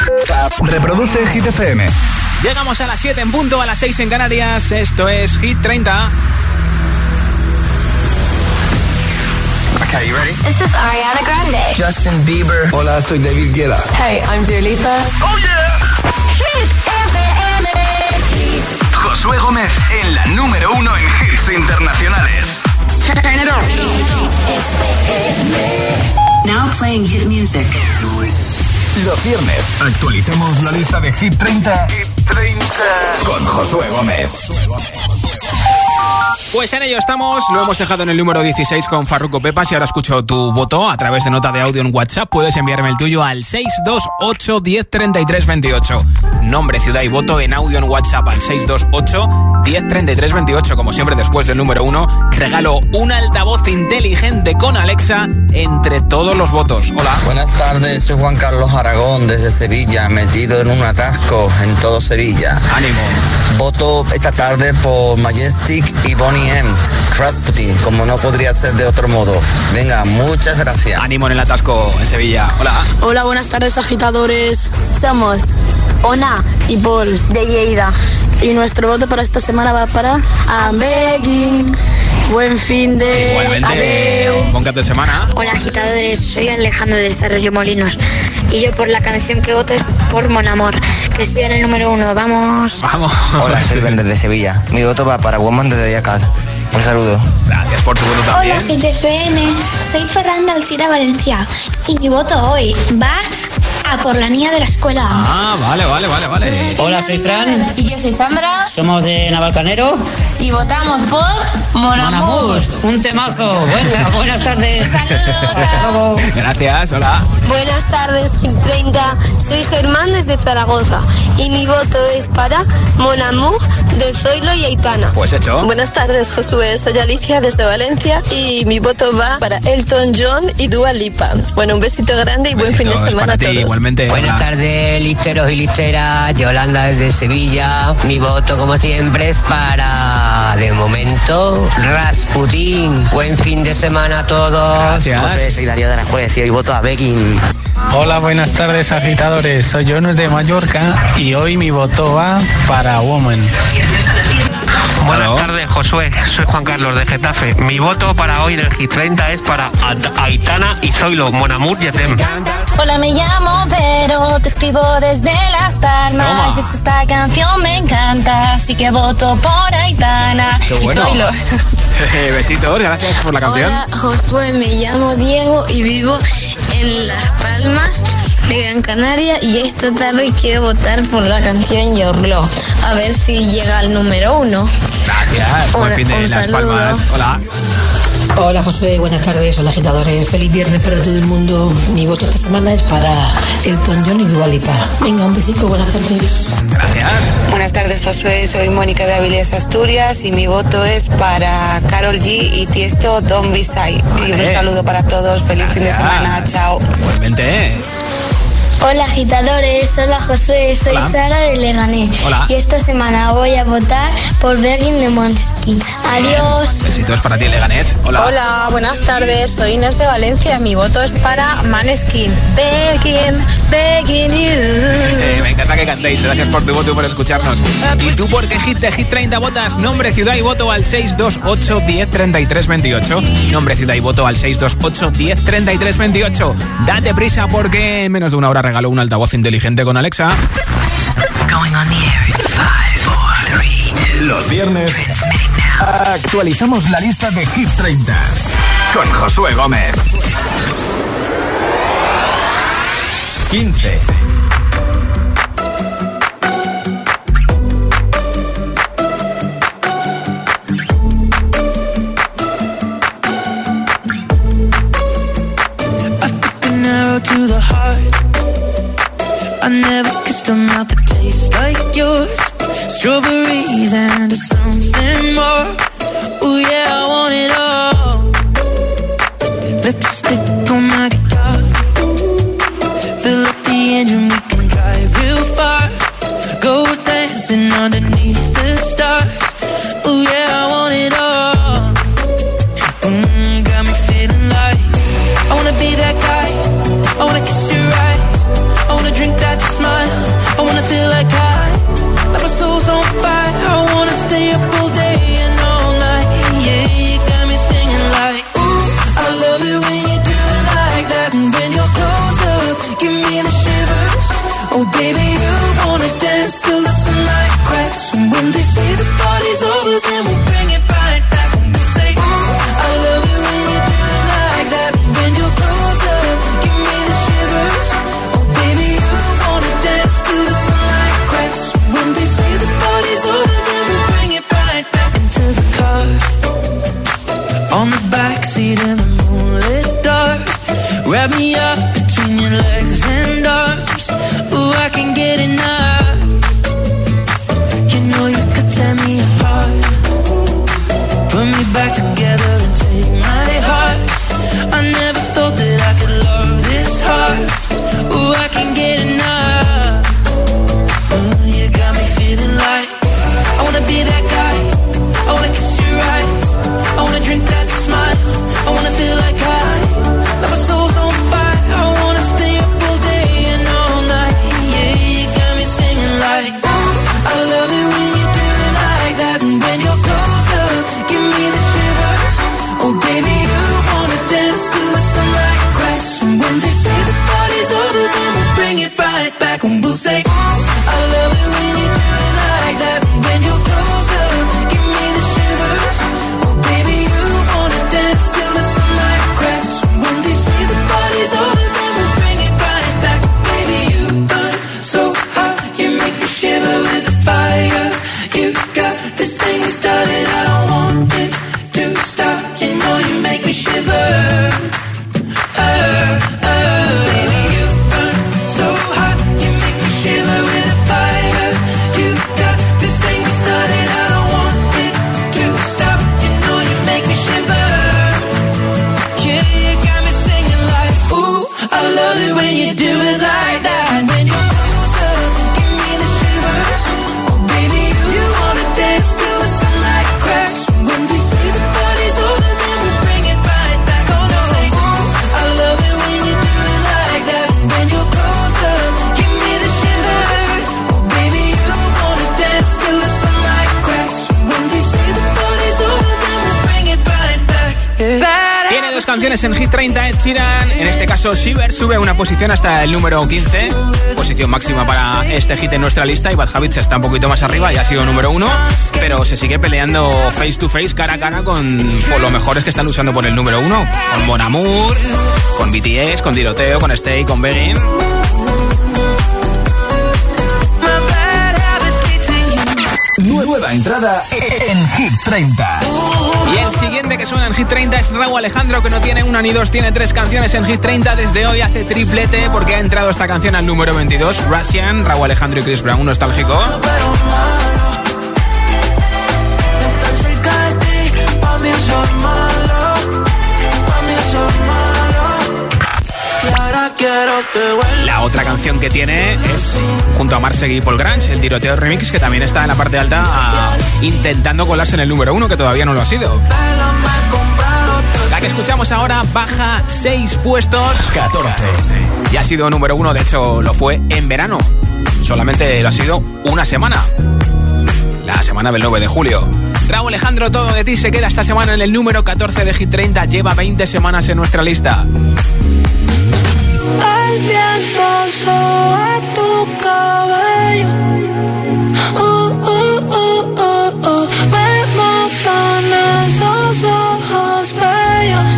Reproduce Hit FM. Llegamos a las 7 en punto, a las 6 en Canarias. Esto es Hit 30. Okay, you ready? This is Ariana Grande. Justin Bieber. Hola, soy David Guetta. Hey, I'm Dua Lipa. Oh yeah. Hit FM. Josué Gómez en la número 1 en hits internacionales. Turn it on. Now playing hit music. Los viernes actualicemos la lista de Hit 30 con Josué Gómez. Pues en ello estamos, lo hemos dejado en el número 16 con Farruko Pepas y ahora escucho tu voto a través de nota de audio en WhatsApp. Puedes enviarme el tuyo al 628 10 33 28. Nombre, ciudad y voto en audio en WhatsApp al 628 10 33 28. Como siempre, después del número 1, regalo un altavoz inteligente con Alexa entre todos los votos. Hola. Buenas tardes, soy Juan Carlos Aragón desde Sevilla, metido en un atasco en todo Sevilla. Ánimo. Voto esta tarde por Majestic y Bonnie M. Rasputin, como no podría ser de otro modo. Venga, muchas gracias. Ánimo en el atasco en Sevilla. Hola. Hola, buenas tardes, agitadores. Somos Ona y Paul de Lleida. Y nuestro voto para esta semana va para I'm Begging. Buen fin de... Igualmente. Adeu. Buen cap de semana. Hola agitadores, soy Alejandro de Desarrollo Molinos y yo por la canción que voto es por Mon Amor, que estoy en el número 1, vamos. Vamos. Hola, soy Ben desde Sevilla. Mi voto va para Woman de Doja Cat. Un saludo. Gracias por tu voto también. Hola GTFM, soy Ferranda Alcira Valencia y mi voto hoy va a por la niña de la escuela. Ah, vale. Hola, soy Fran. Y yo soy Sandra. Somos de Navalcarnero. Y votamos por Mon Amour. Un temazo. Buenas tardes. Saludos. Gracias, hola. Buenas tardes, Hit 30. Soy Germán desde Zaragoza y mi voto es para Mon Amour de Zoilo y Aitana. Pues hecho. Buenas tardes, Josué. Soy Alicia desde Valencia y mi voto va para Elton John y Dua Lipa. Bueno, un besito grande y buen fin de semana a todos. Igualmente. Buenas tardes, listeros y listeras. Yolanda desde Sevilla. Mi voto, como siempre, es para, de momento, Rasputin. Buen fin de semana a todos. Gracias. José, soy Darío de Aranjuez y hoy voto a Begging. Hola, buenas tardes, agitadores. Soy Jonas de Mallorca y hoy mi voto va para Woman. Buenas tardes, Josué. Soy Juan Carlos de Getafe. Mi voto para hoy en el Hit 30 es para Aitana y Zoilo, Mon Amour y Etem. Hola, me llamo Vero, te escribo desde Las Palmas. Toma. Es que esta canción me encanta, así que voto por Aitana. Qué bueno. Y Zoilo. Besitos, gracias por la canción. Hola Josué, me llamo Diego y vivo en Las Palmas de Gran Canaria y esta tarde quiero votar por la canción Your Love. A ver si llega al número 1. Gracias. Buen fin de Las saludo. Palmas. Hola. Hola, Josué. Buenas tardes. Hola, agitadores. Feliz viernes para todo el mundo. Mi voto esta semana es para Elton John y Dua Lipa. Venga, un besito. Buenas tardes. Gracias. Buenas tardes, Josué. Soy Mónica de Avilés, Asturias y mi voto es para Karol G y Tiesto, Don't Be Shy. Y un saludo para todos. Feliz fin de semana. Chao. Igualmente. Hola agitadores, hola Josué, soy Hola. Sara de Leganés. Hola. Y esta semana voy a votar por Begging de Måneskin. Adiós. Besitos para ti, Leganés. Hola. Hola, buenas tardes. Soy Inés de Valencia. Mi voto es para Måneskin. Begging you. Me encanta que cantéis. Gracias por tu voto y por escucharnos. ¿Y tú por qué hit de Hit 30 votas? Nombre, ciudad y voto al 628 10 33 28. Nombre, ciudad y voto al 628 10 33 28. Date prisa porque en menos de una hora regalo un altavoz inteligente con Alexa. Los viernes actualizamos la lista de Hit 30 con Josué Gómez. 15. To the heart, I never kissed a mouth that tastes like yours. Strawberries and something more. Oh yeah, I want it all. Let the stick on my guitar. Fill up the engine, we can drive real far. Go dancing underneath the stars. Oh yeah, I want it all. Got me feeling like I wanna be that guy. I wanna kiss your eyes. I wanna drink that smile. shivers. Oh baby, you wanna dance till the sunlight cracks. And when they say the party's over, then we'll bring it right back. And we'll say, I love it when you do it like that. And when you're close up, give me the shivers. Oh baby, you wanna dance till the sunlight cracks. And when they say the party's over, then we'll bring it right back. Into the car, on the backseat in the moonlit dark. Wrap me up between your legs and arms. Ooh, I can get enough. You know you could tear me apart. Put me back together and take my heart. I never thought that I could love this hard. Ooh, I can get enough. You got me feeling like I wanna be that guy. I wanna kiss your eyes. I wanna drink that smile. I wanna feel like that my soul's on fire. I wanna stay up all day and all night. Yeah, you got me singing like, ooh, I love it when you do it like that. And when you're close up, give me the shivers. Oh baby, you wanna dance till the sunlight cracks. And when they say the party's over, then we'll bring it right back. And we'll say, ooh, I love it when you do it like that. And when you're close up, give me the shivers. Oh baby, you wanna dance till the sunlight cracks. And when they say the party's over, then we'll bring it right back. Baby, you burn so hot, you make me shiver with the fire. You got this thing you started, I don't want it to stop. You know you make me shiver. Baby, you burn so hot, you make me shiver with the fire. You got this thing you started, I don't want it to stop. You know you make me shiver. Yeah, you got me singing like, ooh, I love it when you do it like that. And when you're close up, give me the shivers. Oh baby, you wanna dance till the sunlight cracks. And when they say the party's over, then we'll bring it right back. Oh no, say, ooh, I love it when you do it like that. And when you're close up, give me the shivers. Oh baby, you wanna dance till the sunlight cracks. And when they say the party's over, then we'll bring it right back. Yeah. Tiene dos canciones en Hit 30, Ed Sheeran. En este caso, Shiver sube una posición hasta el número 15. Posición máxima para este hit en nuestra lista. Y Bad Habits está un poquito más arriba y ha sido número 1. Pero se sigue peleando face to face, cara a cara, con los mejores que están luchando por el número 1. Con Mon Amour, con BTS, con Tiroteo, con Stay, con Begging. Nueva entrada en Hit 30. Y el siguiente que suena en Hit 30 es Rauw Alejandro, que no tiene una ni dos, tiene 3 canciones en Hit 30. Desde hoy hace triplete porque ha entrado esta canción al número 22. Russian, Rauw Alejandro y Chris Brown, nostálgico. La otra canción que tiene es junto a Marseille y Paul Grange, el Tiroteo Remix, que también está en la parte alta intentando colarse en el número 1, que todavía no lo ha sido. La que escuchamos ahora baja 6 puestos, 14. Ya ha sido número 1, de hecho lo fue en verano. Solamente lo ha sido una semana. La semana del 9 de julio. Rauw Alejandro, Todo de ti se queda esta semana en el número 14 de Hit 30. Lleva 20 semanas en nuestra lista. El viento sobre tu cabello, me matan esos ojos bellos,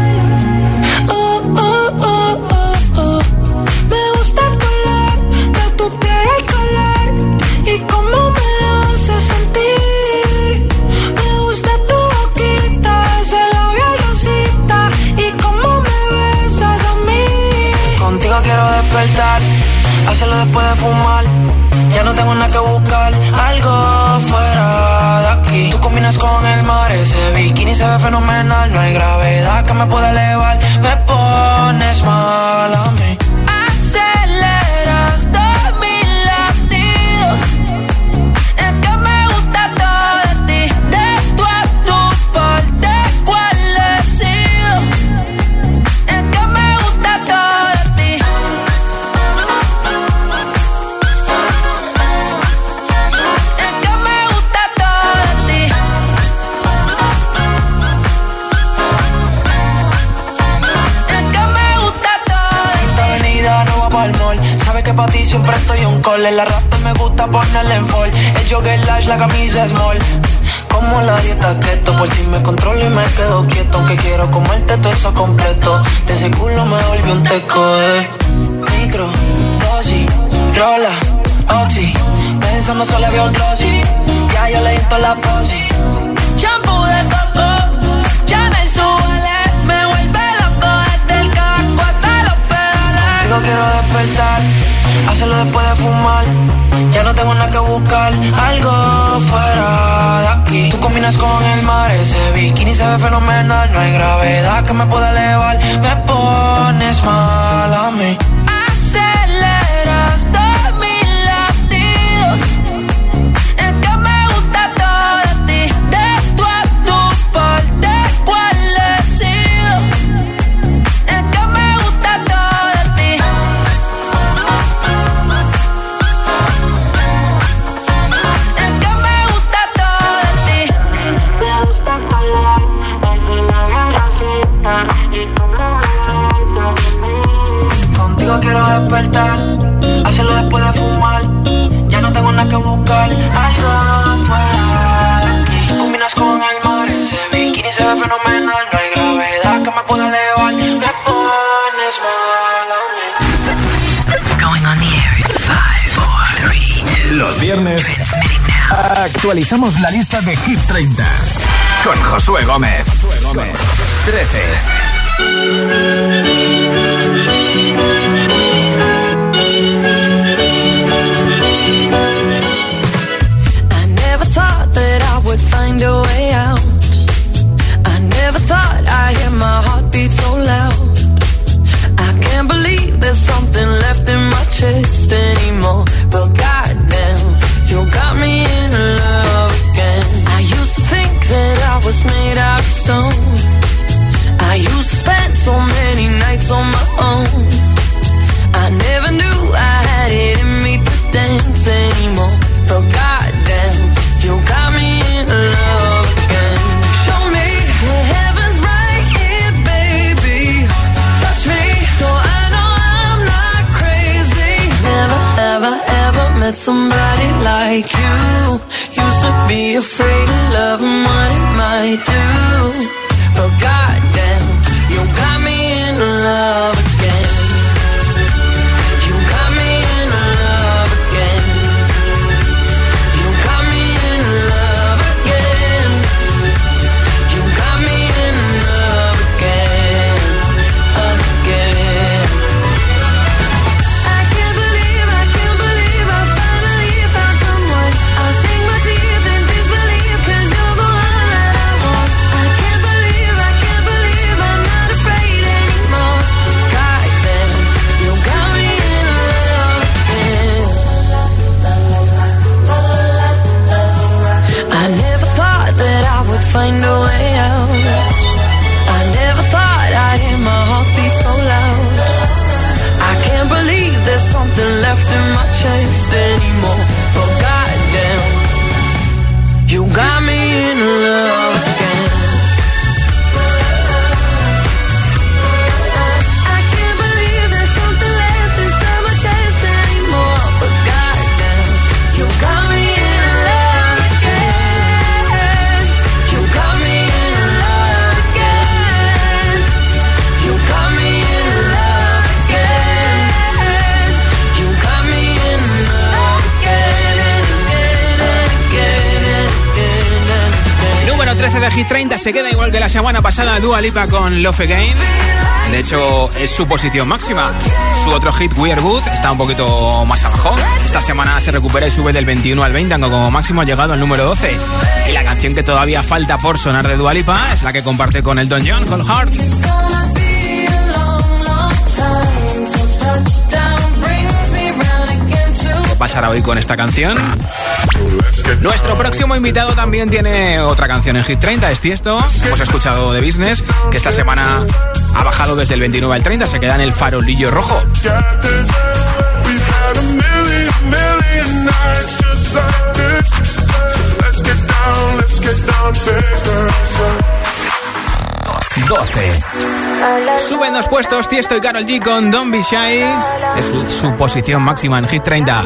me gusta el color de tu piel, el color y cómo me hace sentir. Me gusta tu boquita, ese labial rosita y cómo me besas a mí. Contigo quiero despertar, hacerlo después de fumar. Ya no tengo nada que buscar, algo fuera de aquí. Tú combinas con el mar, ese bikini se ve fenomenal. No hay gravedad que me pueda elevar, me pones mal a mí. Aceleras todos mis latidos, es que me gusta todo de ti. De tú a tu parte, ¿cuál he sido? Es que me gusta todo de ti. Es que me gusta todo de ti. Es que me gusta todo de ti. ti siempre estoy on call. El arrastre me gusta ponerle en fall. El jogger large, la camisa small. Como la dieta keto, por ti me controlo y me quedo quieto. Aunque quiero comerte todo eso completo. De ese culo me volvió un teco, Micro, dosis, rola, oxi. Pensando solo había un glossy. Ya yo le di toda la posi. Shampoo de coco, ya me suele. Me vuelve loco desde el casco hasta los pedales. Digo quiero despertar, hacerlo después de fumar. Ya no tengo nada que buscar, algo fuera de aquí. Tú combinas con el mar, ese bikini se ve fenomenal. No hay gravedad que me pueda elevar. Me pones mal a mí. Aceleras todos mis latidos. Es que me gusta todo de ti. De tú a tu parte, ¿cuál he sido? Es que me gusta todo de ti. Es que me gusta todo de ti. Me gusta color, eso es la grasita. Y tú me besas a mí. Contigo quiero despertar, hacerlo después de fumar. Ya no tengo nada que buscar, algo fuera de aquí. Combinas con el mar, ese bikini se ve fenomenal. No hay gravedad que me pueda elevar. Me pones mal a mí. Going on the air in 5, 4, 3, 2. Los viernes actualizamos la lista de Hit 30 con Josué Gómez. 13. Find a way out. I never thought I'd hear my heartbeat so loud. I can't believe there's something left in my chest anymore. But goddamn, you got me in love again. I used to think that I was made out of stone. I used to spend so many nights on my own. I never knew I had it in me to dance anymore. But goddamn, you got me in love again. Show me the heavens right here, baby. Touch me so I know I'm not crazy. Never, ever, ever met somebody like you. Used to be afraid of love and what it might do. But goddamn, you got me in love again. You got me in love again. You got me in love again. You got me in love again, again. I can't believe I finally found someone. I'll sink my teeth in disbelief 'cause you're the one that I want. I can't believe I'm not afraid anymore. Goddamn, you got me in love again. I never thought that I would find a way out. I never thought I'd hear my heartbeat so loud. I can't believe there's something left in my chest anymore. But goddamn, you got me in love again. I can't believe there's something left inside my chest anymore. But goddamn, you got me in love again. You got me in love again. You got me in love again. You got me in love again and again and again and again and again. Número 13 de Hit 30, se queda igual que la semana pasada Dua Lipa con Love Again. De hecho, es su posición máxima. Su otro hit, We Are Good, está un poquito más abajo. Esta semana se recupera y sube del 21 al 20, aunque como máximo ha llegado al número 12. Y la canción que todavía falta por sonar de Dua Lipa es la que comparte con Elton John, Cold Heart. ¿Qué pasará hoy con esta canción? Nuestro próximo invitado también tiene otra canción en Hit 30, es Tiesto. Hemos escuchado The Business, que esta semana ha bajado desde el 29 al 30, se queda en el farolillo rojo. Suben 2 puestos Tiesto y Karol G con Don't Be Shy. Es su posición máxima en Hit 30.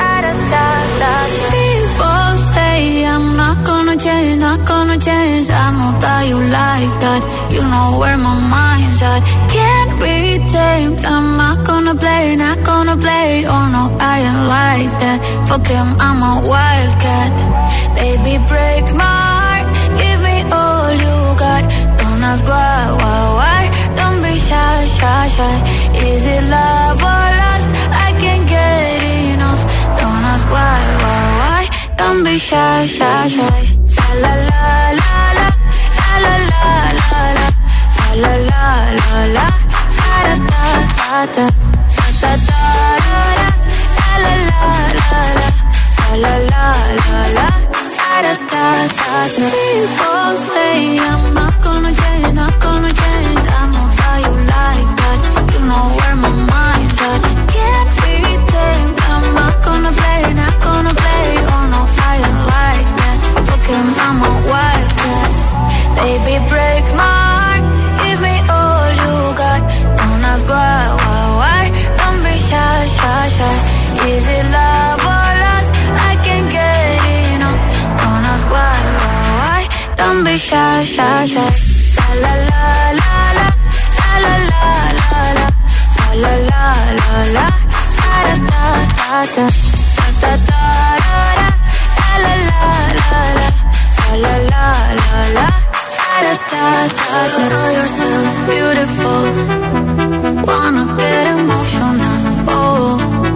I'm not gonna change, not gonna change. I know that you like that. You know where my mind's at. Can't be tamed. I'm not gonna play, not gonna play. Oh no, I ain't like that. Fuck him, I'm a wildcat. Baby, break my heart. Give me all you got. Don't ask why. Don't be shy, shy, shy. Is it love or lust? I can't get enough. Don't ask why. Don't be shy, shy, shy. La la la la la, la la la la la, la la la la, da da da da, da da da, la la la la, la la la la, da da da da. People say I'm not gonna change, not gonna change. I know how you like that. You know where my mind's at. Can't be tamed. I'm not gonna play, not gonna play. Oh no, I ain't like that. Fuck him, I'm a wildcat. Baby, break my heart. Give me all you got. Don't ask why. Don't be shy, shy, shy. Is it love or lust? I can't get enough. Don't ask why. Don't be shy, shy, shy. La la la la, la la la la la, la la la la, da da da da, da da da da, la la la la, la la la la, da da da da. Know yourself beautiful, wanna get emotional. Oh,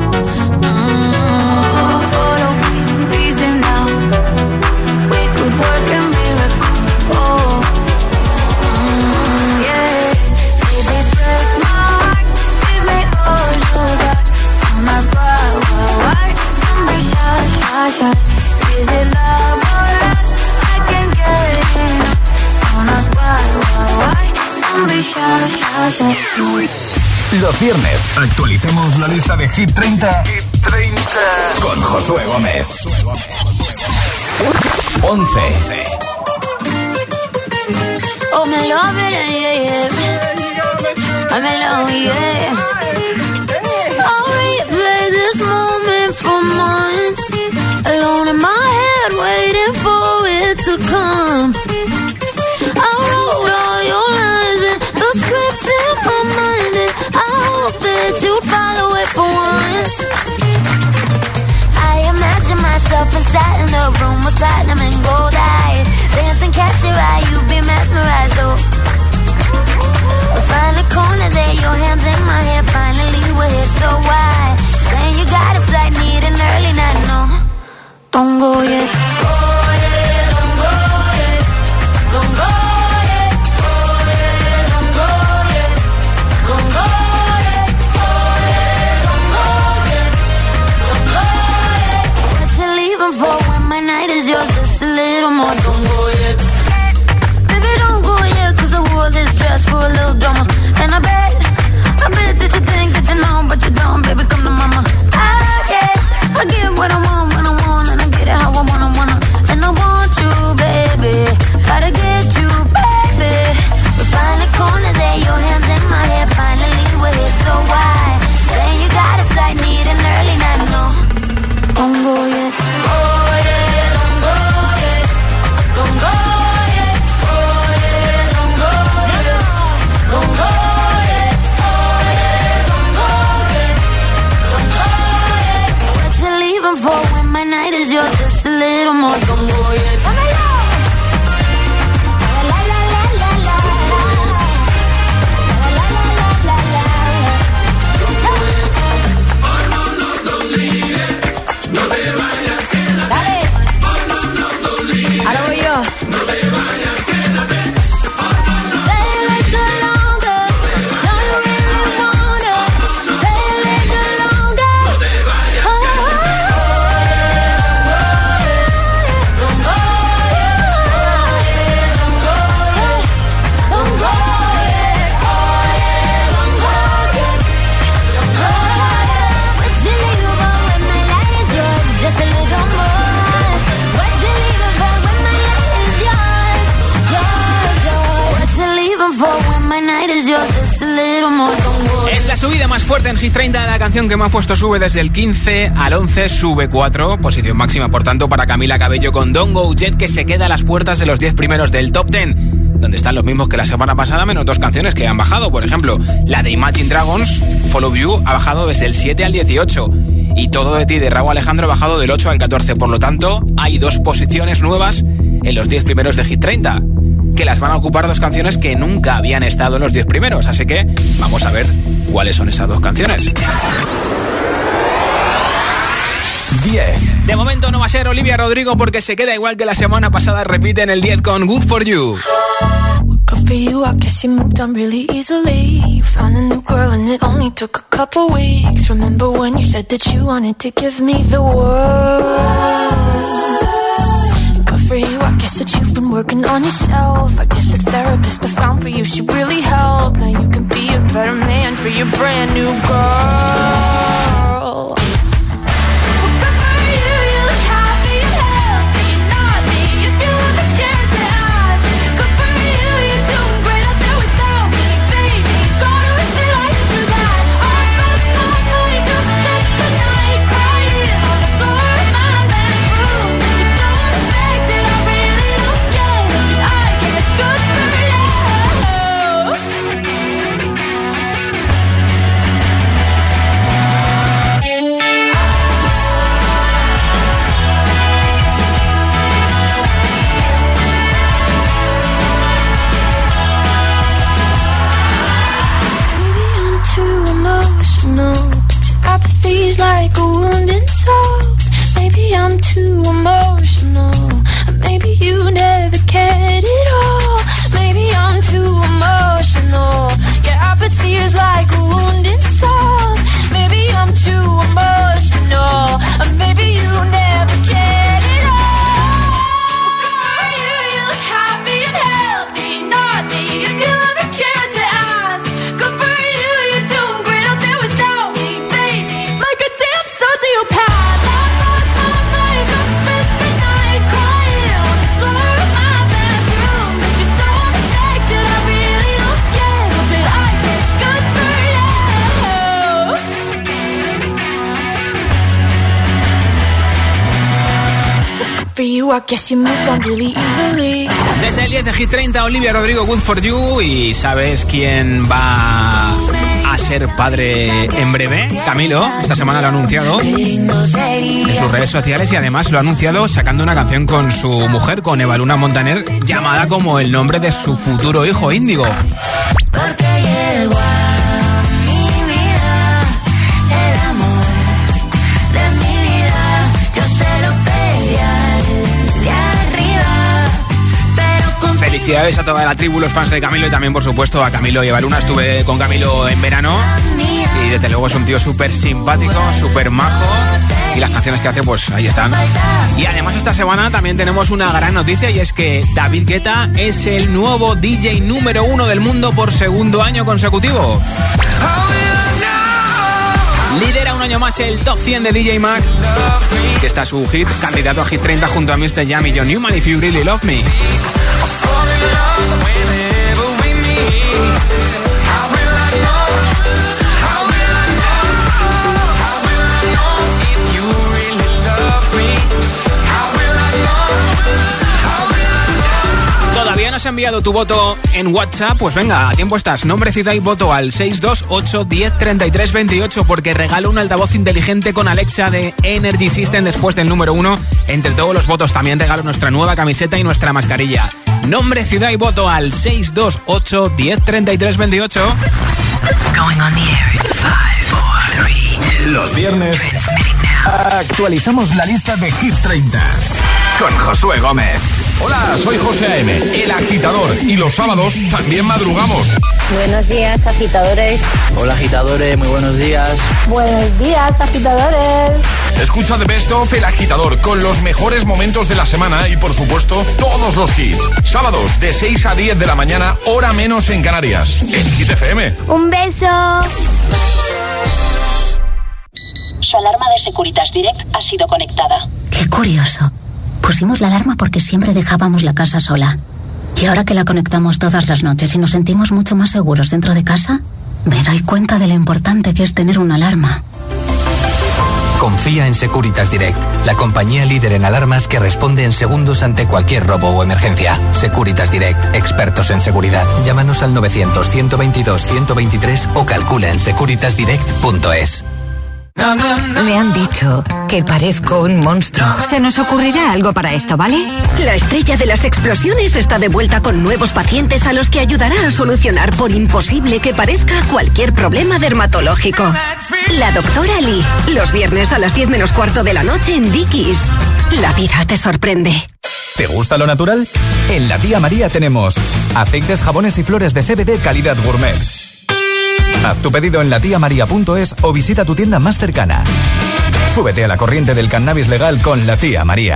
follow me, easy now. We could work a miracle. Oh, yeah. Baby, break my heart. Give me all you got. Don't ask why. Don't be shy, shy, shy. Is it love or lust? I can't get enough. Don't ask why. Don't be shy, shy, shy. Los viernes actualicemos la lista de Hit 30, con Josué Gómez. 11. Oh, me love it, yeah. I'm alone, yeah. I'll replay this moment for months. Alone in my head, waiting for it to come. I wrote all your lines and the scripts in my mind, and I hope that you follow it for once. I imagine myself inside in the room with platinum and gold eyes, dancing, catch your eye, you be mesmerized, oh. We'll find the corner there, your hands in my hair, finally we're here, so why? Saying you got a flight, need an early night, no. Don't go yet. Don't go yet. Don't go yet. Don't go yet. Don't go yet. Don't go yet. Don't go yet. What you leaving for when my night is yours? Just a little more. Don't go yet. Baby, don't go yet, 'cause I wore this dress for a little drama. And I bet that you think that you know, but you don't. Baby, come to mama. I get what I want when I want, and I get it how I wanna. And I want you, baby. Gotta get you, baby. We find the corner there, your hands in my hair. Finally we're here, so why? Saying you got a flight, need an early night, no. Don't go yet. Oh yeah, don't go yet. Don't go yet. Oh yeah, don't go yet. Don't go yet. Oh yeah, don't go yet. Don't go yet. What you leaving for when my night is yours? Just a little more. Don't go yet. Ahora voy yo. subida más fuerte en Hit 30, la canción que más puesto sube desde el 15 al 11, sube 4, posición máxima por tanto para Camila Cabello con Don't Go Jet, que se queda a las puertas de los 10 primeros del Top 10, donde están los mismos que la semana pasada, menos 2 canciones que han bajado. Por ejemplo, la de Imagine Dragons, Follow You, ha bajado desde el 7 al 18, y Todo de ti de Rauw Alejandro ha bajado del 8 al 14, por lo tanto hay 2 posiciones nuevas en los 10 primeros de Hit 30, que las van a ocupar 2 canciones que nunca habían estado en los 10 primeros, así que vamos a ver cuáles son esas 2 canciones. 10. De momento no va a ser Olivia Rodrigo porque se queda igual que la semana pasada, repite en el 10 con Good For You. Good for you, I guess you moved on really easily. You found a new girl and it only took a couple weeks. Remember when you said that you wanted to give me the world? Good for you, I guess that you've been working on yourself. I guess the therapist I found for you should really help. Now you can be a better man for your brand new girl. Apathy's like a wounded soul. Maybe I'm too emotional. Maybe you never cared at all. Maybe I'm too emotional. Yeah, apathy is like a wounded soul. Maybe I'm too emotional. Maybe you never cared at all. You look happy and healthy, not me. If you ever cared to ask, good for you, you're doing great out there without me. Like a damn sociopath. I lost my makeup, spent the night crying on the floor of my bathroom. But you're so unaffected, I really don't care. But I guess good for you. Good for you, I guess you moved on really easily. Desde el 10 de Hit 30, Olivia Rodrigo, Good For You. ¿Y sabes quién va a ser padre en breve? Camilo, esta semana lo ha anunciado en sus redes sociales y además lo ha anunciado sacando una canción con su mujer, con Eva Luna Montaner, llamada como el nombre de su futuro hijo, Índigo. Porque llegó a mi vida el amor de mi vida. Yo se lo pedí al de arriba, pero con... Felicidades a toda la tribu, los fans de Camilo y también, por supuesto, a Camilo y Eva Luna. Estuve con Camilo en verano y desde luego es un tío súper simpático, súper majo, y las canciones que hace, pues ahí están. Y además esta semana también tenemos una gran noticia, y es que David Guetta es el nuevo DJ número 1 del mundo por segundo año consecutivo. Lidera un año más el Top 100 de DJ Mag, que está su hit, candidato a Hit 30 junto a Mr. Jam y John Newman, If You Really Love Me. ¿Todavía no has enviado tu voto en WhatsApp? Pues venga, a tiempo estás. Nombre, ciudad y voto al 628 10 33 28, porque regalo un altavoz inteligente con Alexa de Energy System después del número 1. Entre todos los votos también regalo nuestra nueva camiseta y nuestra mascarilla. Nombre, ciudad y voto al 628 10 33 28. Going on the air in 5, 4, 3, 2. Los viernes actualizamos la lista de Hit 30 con Josué Gómez. Hola, soy José A.M., el agitador, y los sábados también madrugamos. Buenos días, agitadores. Hola, agitadores, muy buenos días. Buenos días, agitadores. Escucha The Best of El Agitador con los mejores momentos de la semana y, por supuesto, todos los hits. Sábados de 6 a 10 de la mañana, hora menos en Canarias. En Hit FM. Un beso. Su alarma de Securitas Direct ha sido conectada. Qué curioso. Pusimos la alarma porque siempre dejábamos la casa sola. Y ahora que la conectamos todas las noches y nos sentimos mucho más seguros dentro de casa, me doy cuenta de lo importante que es tener una alarma. Confía en Securitas Direct, la compañía líder en alarmas que responde en segundos ante cualquier robo o emergencia. Securitas Direct, expertos en seguridad. Llámanos al 900-122-123 o calcula en securitasdirect.es. Me han dicho que parezco un monstruo. Se nos ocurrirá algo para esto, ¿vale? La estrella de las explosiones está de vuelta con nuevos pacientes a los que ayudará a solucionar, por imposible que parezca, cualquier problema dermatológico. La doctora Lee, los viernes a las 10 menos cuarto de la noche en Dickies. La vida te sorprende. ¿Te gusta lo natural? En la Tía María tenemos aceites, jabones y flores de CBD calidad gourmet. Haz tu pedido en latiamaria.es o visita tu tienda más cercana. Súbete a la corriente del cannabis legal con la Tía María.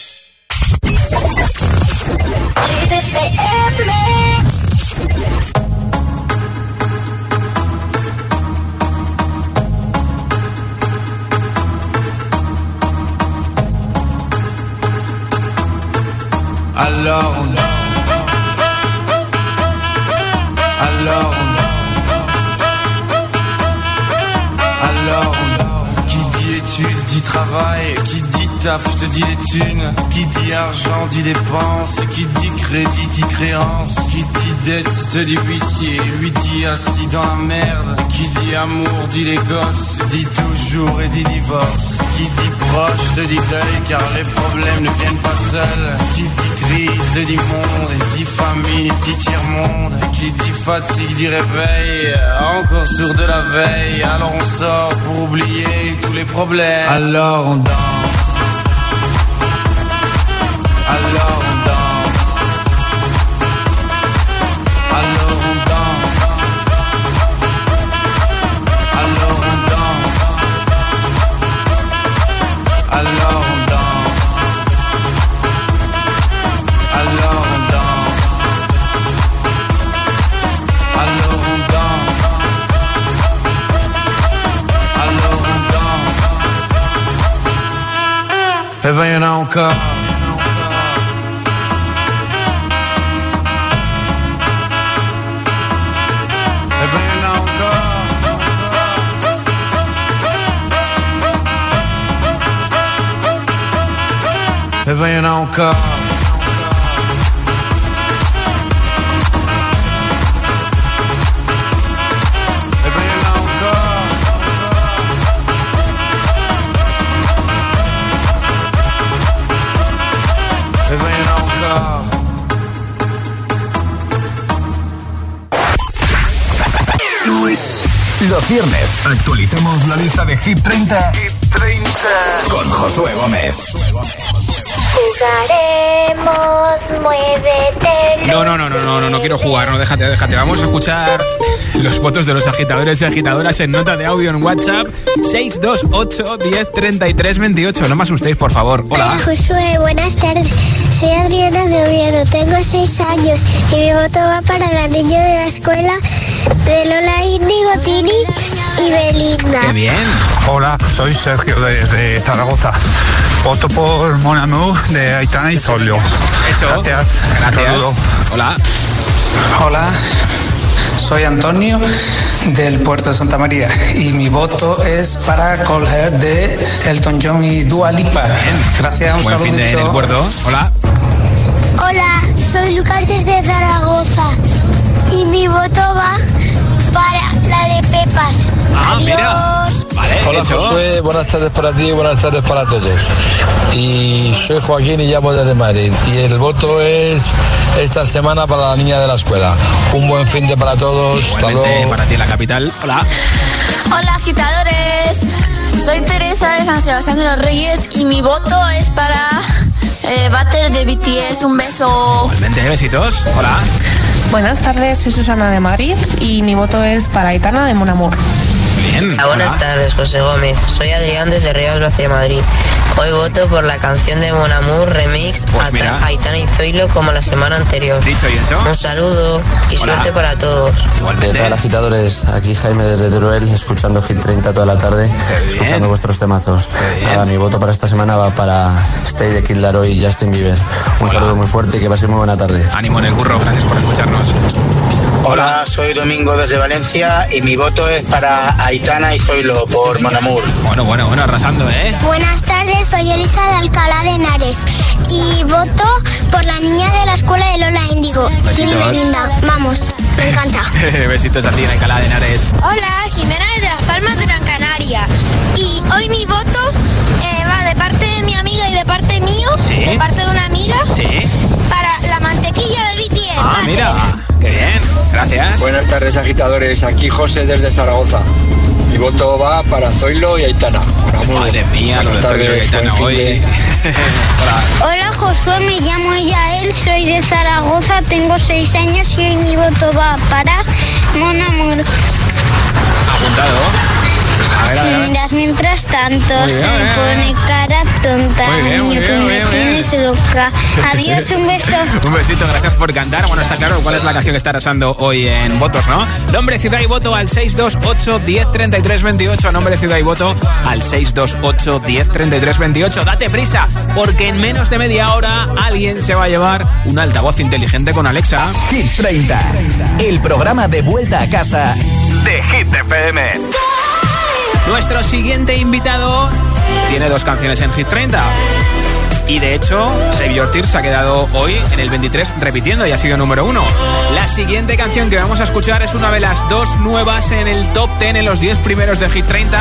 Alors, qui dit études dit travail, qui dit taf te dit les thunes, qui dit argent dit dépense, qui dit crédit dit créance, qui dit dette te dit huissier, lui dit assis dans la merde, qui dit amour dit les gosses, dit toujours et dit divorce, qui dit proche te dit deuil car les problèmes ne viennent pas seuls, qui dit crise te dit monde, dit famine dit tiers-monde, qui dit fatigue dit réveil, encore sourd de la veille, alors on sort pour oublier tous les problèmes, alors on danse. Alors on danse. Alors on danse. Alors on danse. Alors on danse. Alors on danse. Alors on danse. Alors on danse. Eh ben y'en a encore. Eh ben y'en a encore. Eh ben y'en a encore. Eh ben y'en a encore. Los viernes actualicemos la lista de Hit 30, con Josué Gómez. Jugaremos, muévete. No quiero jugar, no, déjate. Vamos a escuchar los votos de los agitadores y agitadoras en nota de audio en WhatsApp 628 10 33 28. No me asustéis, por favor. Hola. Hola, Josué, buenas tardes. Soy Adriana de Oviedo, tengo 6 años y mi voto va para la niña de la escuela de Lola Índigo, Tini y Belinda. ¡Qué bien! Hola, soy Sergio desde Zaragoza. Voto por Mon Amour de Aitana y Zoilo. Hecho. Gracias. Un saludo. Hola. Hola, soy Antonio del puerto de Santa María y mi voto es para Call Her de Elton John y Dua Lipa. Gracias, un buen saludito. fin de puerto. Hola. Hola, soy Lucas desde Zaragoza y mi voto va para la de Pepas. Adiós. Mira. Vale, hola hecho. Josué, buenas tardes para ti y buenas tardes para todos. Y soy Joaquín y llamo desde Madrid. Y el voto es esta semana para la niña de la escuela. Un buen fin de para todos. Hasta luego. Para ti en la capital. Hola. Hola agitadores, soy Teresa de San Sebastián de los Reyes y mi voto es para Butter de BTS. Un beso. Igualmente, besitos. Hola. Buenas tardes, soy Susana de Madrid y mi voto es para Aitana de Mon Amour. Bien. Buenas tardes, José Gómez. Soy Adrián desde Rivas Vacia, Madrid. Hoy voto por la canción de Mon Amour remix a Aitana y Zoilo como la semana anterior. Dicho y hecho. Un saludo y suerte para todos. ¿Qué tal, agitadores? Aquí Jaime desde Teruel, escuchando Hit 30 toda la tarde, escuchando vuestros temazos. Nada, mi voto para esta semana va para Stay de Kid Laroi y Justin Bieber. Un saludo muy fuerte y que paséis muy buena tarde. Ánimo en el curro, gracias por escucharnos. Hola, soy Domingo desde Valencia y mi voto es para Aitana y Zoilo por Mon Amour. Bueno, arrasando, ¿eh? Buenas tardes, soy Elisa de Alcalá de Henares y voto por la niña de la escuela de Lola Índigo. Tiene linda, vamos, me encanta. Besitos a ti en Alcalá de Henares. Hola, Jimena de Las Palmas de Gran Canaria. Y hoy mi voto va de parte de mi amiga y de parte mío, ¿sí? De parte de una amiga, ¿sí? Para la mantequilla de BTS. Ah, mira, qué bien, gracias. Buenas tardes, agitadores, aquí José desde Zaragoza. Mi voto va para Zoilo y Aitana. Madre mía, lo de Zoilo y Aitana hoy. Hola Josué, me llamo Yael, soy de Zaragoza, tengo 6 años y hoy mi voto va para Mon Amour. Apuntado. Si miras mientras tanto se pone cara tonta, niño que me tienes loca. Adiós, un beso. Un besito, gracias por cantar. Bueno, está claro cuál es la canción que está arrasando hoy en votos, ¿no? Nombre, ciudad y voto al 628 1033 28. Nombre, ciudad y voto al 628 1033 28. Date prisa, porque en menos de media hora alguien se va a llevar un altavoz inteligente con Alexa. Hit 30, el programa de vuelta a casa de Hit FM. Nuestro siguiente invitado tiene 2 canciones en Hit 30. Y de hecho, Save Your Tears se ha quedado hoy en el 23 repitiendo y ha sido número 1. La siguiente canción que vamos a escuchar es una de las 2 nuevas en el top 10 en los 10 primeros de Hit 30.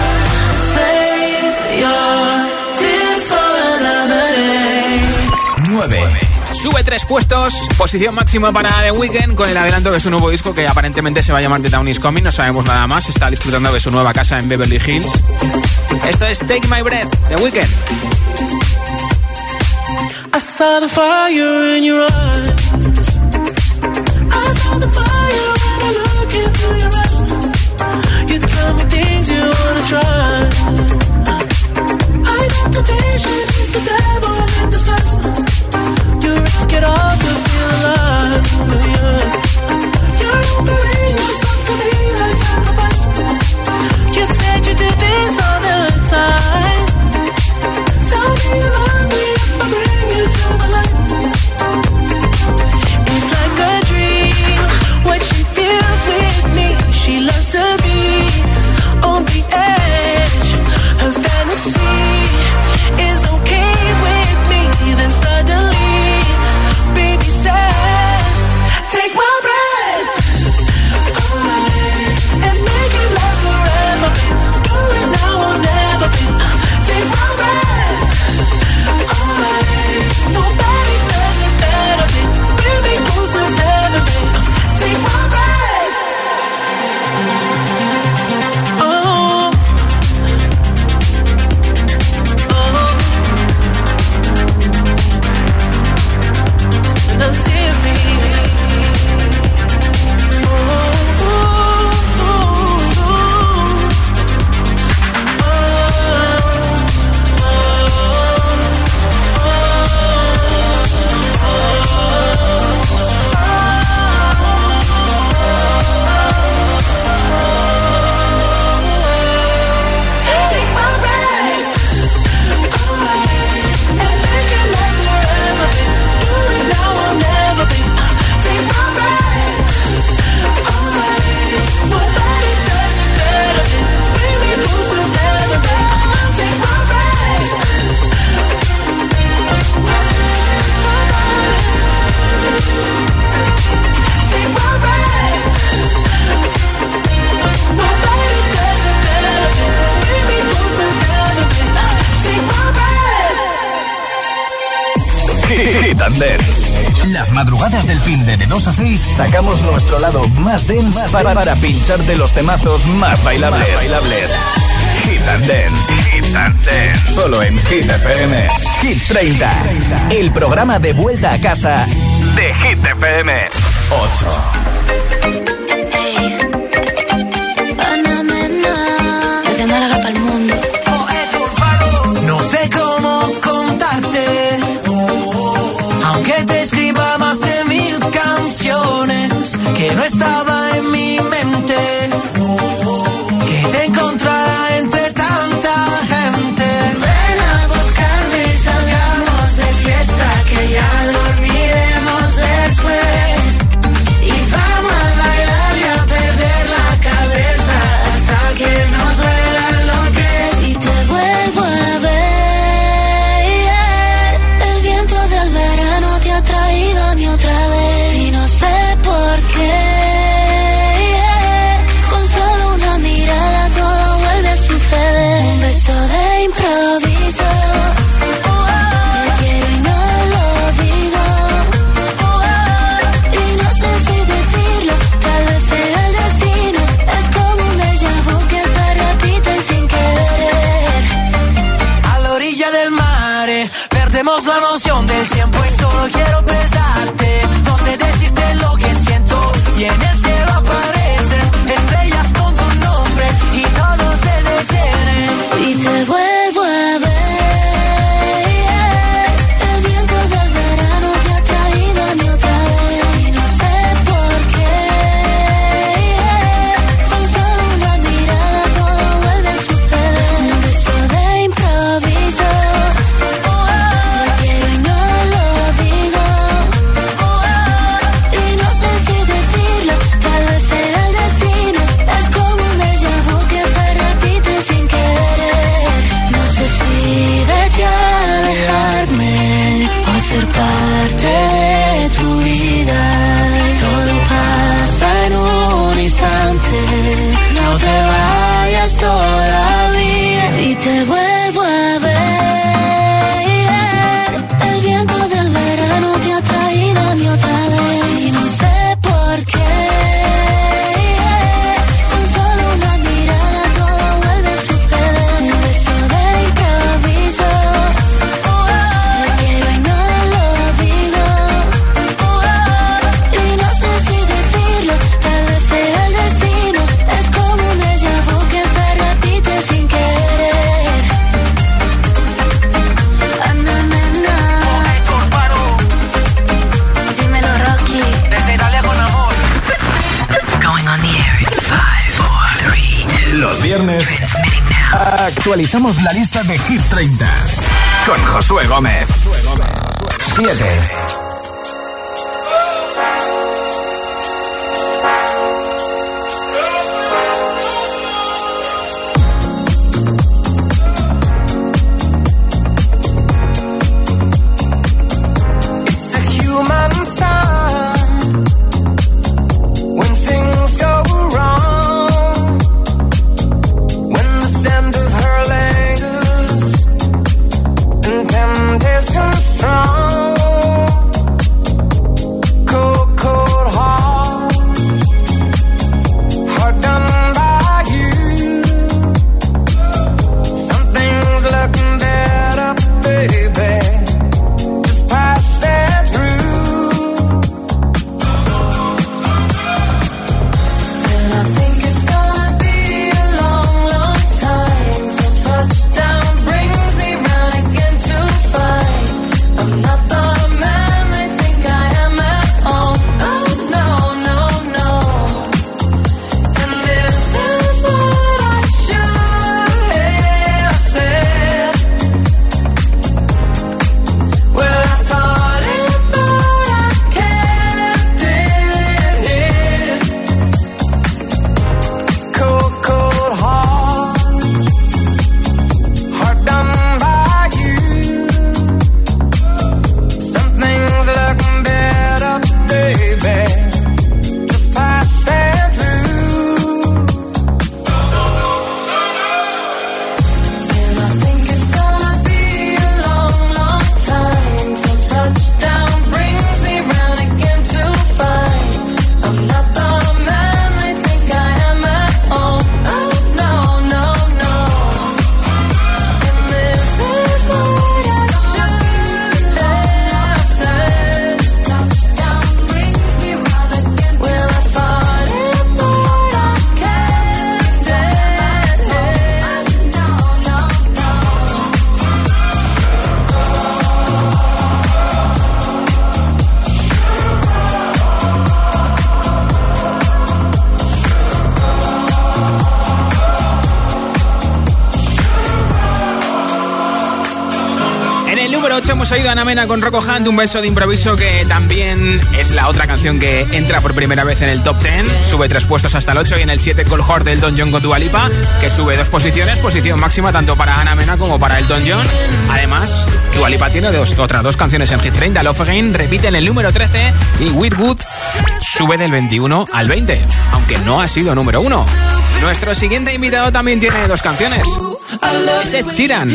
Save your tears for another day. 9. Sube 3 puestos, posición máxima para The Weeknd con el adelanto de su nuevo disco que aparentemente se va a llamar The Town Is Coming, no sabemos nada más, está disfrutando de su nueva casa en Beverly Hills. Esto es Take My Breath, The Weeknd. I saw the fire in your eyes. I saw the fire when I look into your eyes. You tell me things you wanna try. I know temptation is the devil in disguise. You risk it all to feel alive, yeah. You're offering yourself to me like sacrifice. You said you do this all the time. Tell me you love me if I bring you to the light. It's like a dream when she feels with me. She loves to be on the edge. Her fantasy is okay with me. Then suddenly baby says, take my breath away and make it last forever. Do it now or never. Take my breath away. Nobody does it better. Bring me close to heaven. Take my breath. Oh. Hit and Dance. Las madrugadas del fin de 2 a 6 sacamos nuestro lado más dance para pincharte los temazos más bailables. Hit and Dance. Hit and Dance. Solo en Hit FM. Hit 30. El programa de vuelta a casa de Hit FM. 8. Desde Málaga para el mundo. No sé cómo contarte, aunque te escriba más de 1000 canciones, que no estaba en mi mente, que te encontrara entre tanta gente. Ven a buscarme y salgamos de fiesta, que ya dormiremos después. Y vamos a tarde. Perdemos la noción del tiempo y solo quiero besarte. No sé decirte lo que siento y en el cielo aparecen estrellas con tu nombre y todo se detiene. Y te vuelvo a ver. Ser parte de tu vida, todo pasa en un instante, no te vayas todavía y te vuelvo a ver. El viento del verano te ha traído a mí otra vez y no sé por qué. Con solo una mirada todo vuelve a suceder. Un beso de improviso. Los viernes actualizamos la lista de Hit 30 con Josué Gómez. 7. Hemos oído a Ana Mena con Rocco Hunt, un beso de improviso, que también es la otra canción que entra por primera vez en el top 10. Sube 3 puestos hasta el 8, y en el 7 Cold Heart de Elton John con Dua Lipa, que sube 2 posiciones, posición máxima tanto para Ana Mena como para Elton John. Además, Dua Lipa tiene otras 2 canciones en Hit 30. Love Again repite en el número 13 y With Good sube del 21 al 20, aunque no ha sido número 1. Nuestro siguiente invitado también tiene 2 canciones. Es Ed Sheeran.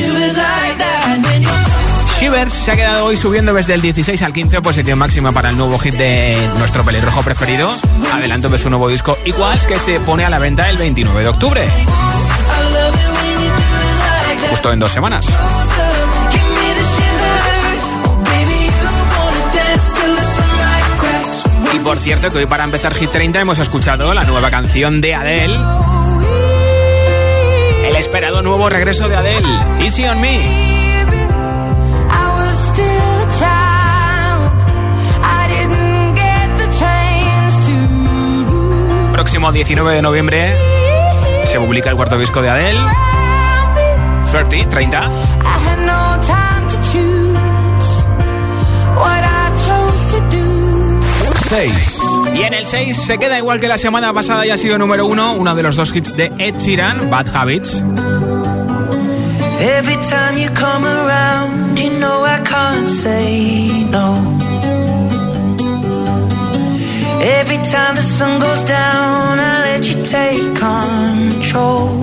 Shivers se ha quedado hoy subiendo desde el 16 al 15, posición máxima para el nuevo hit de nuestro pelirrojo preferido, adelanto de su nuevo disco Equals, que se pone a la venta el 29 de octubre, justo en 2 semanas. cierto que hoy para empezar Hit 30 hemos escuchado la nueva canción de Adele. El esperado nuevo regreso de Adele, Easy on Me. Próximo 19 de noviembre se publica el cuarto disco de Adele, 30. 6. Y en el 6 se queda igual que la semana pasada y ha sido número 1, uno de los dos hits de Ed Sheeran, Bad Habits. Every time you come around, you know I can't say no. Every time the sun goes down, I let you take control.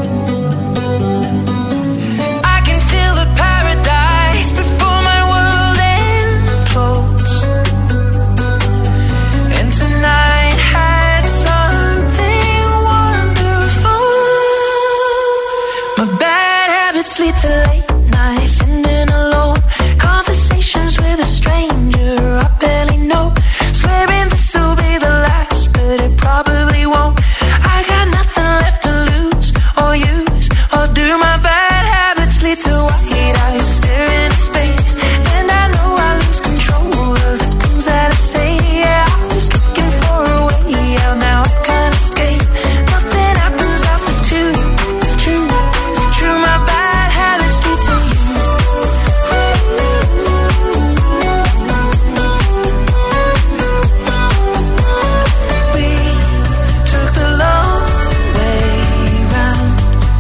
I can feel the paradise before my world implodes. And tonight had something wonderful. My bad habits lead to late nights and then alone. Conversations with a stranger I barely know. Swearing this will be the last, but it probably won't. I got nothing left to lose or use or do. My bad habits lead to white eyes staring into space, and I know I lose control of the things that I say. Yeah, I was looking for a way out, now I can't escape. Nothing happens after two. It's true, it's true. My bad habits lead to you. We took the long way round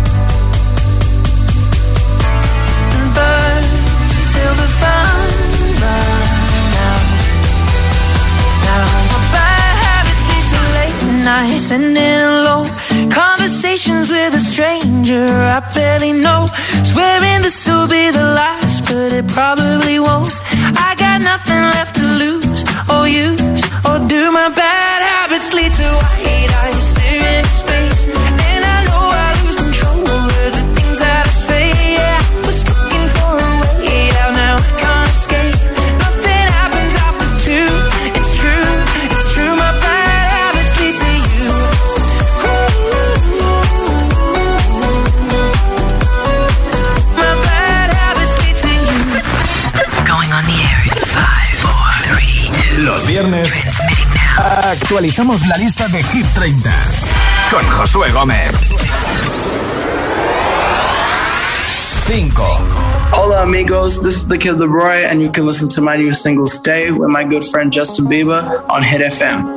and burned till the fun ran out. Now my bad habits lead to late nights and then alone. Conversations with a stranger I barely know. Swearing this will be the last, but it probably won't. I got nothing left to lose or use or do. My bad habits lead to white eyes staring into space, and I know I lose control of the things that I say. Yeah, I was looking for a way out, now I can't escape. Nothing happens after two. It's true, it's true. My bad habits lead to you. My bad habits lead to you. Going on the air in 5, 4, 3, 2. Los viernes actualizamos la lista de Hit 30 con Josué Gómez. 5. Hola amigos, this is the Kid Leroy and you can listen to my new single Stay with my good friend Justin Bieber on Hit FM.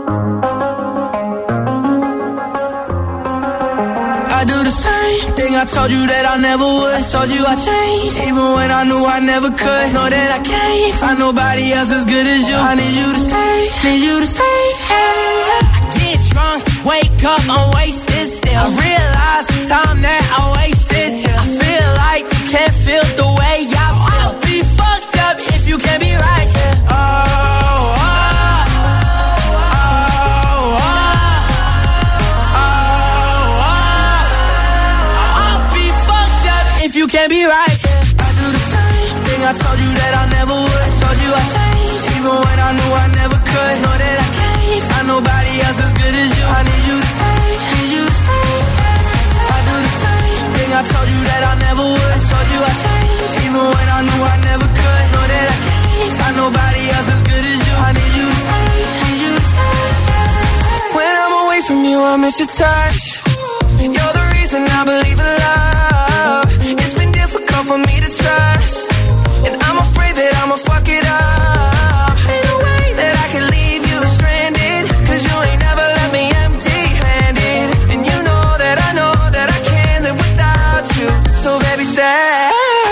I do the same thing I told you that I never would. I told you I changed, even when I knew I never could. Know that I can't find nobody else as good as you. I need you to stay, need you to stay. I get drunk, wake up, I'm wasted still. I realize the time that I wasted here. I feel like you can't feel the way I feel. I'll be fucked up if you can't be right here. You can't be right, yeah. I do the same thing I told you that I never would. I told you I changed, even when I knew I never could. Know that I can't find nobody else as good as you. I need you to stay, need you to stay. I do the same thing I told you that I never would. I told you I changed, even when I knew I never could. Know that I can't find nobody else as good as you. I need you to stay, need you to stay. When I'm away from you, I miss your touch. You're the reason I believe in love. It's been difficult for me to trust, and I'm afraid that I'ma fuck it up. Ain't no way that I can leave you stranded, 'cause you ain't never left me empty-handed. And you know that I can't live without you. So baby, stay.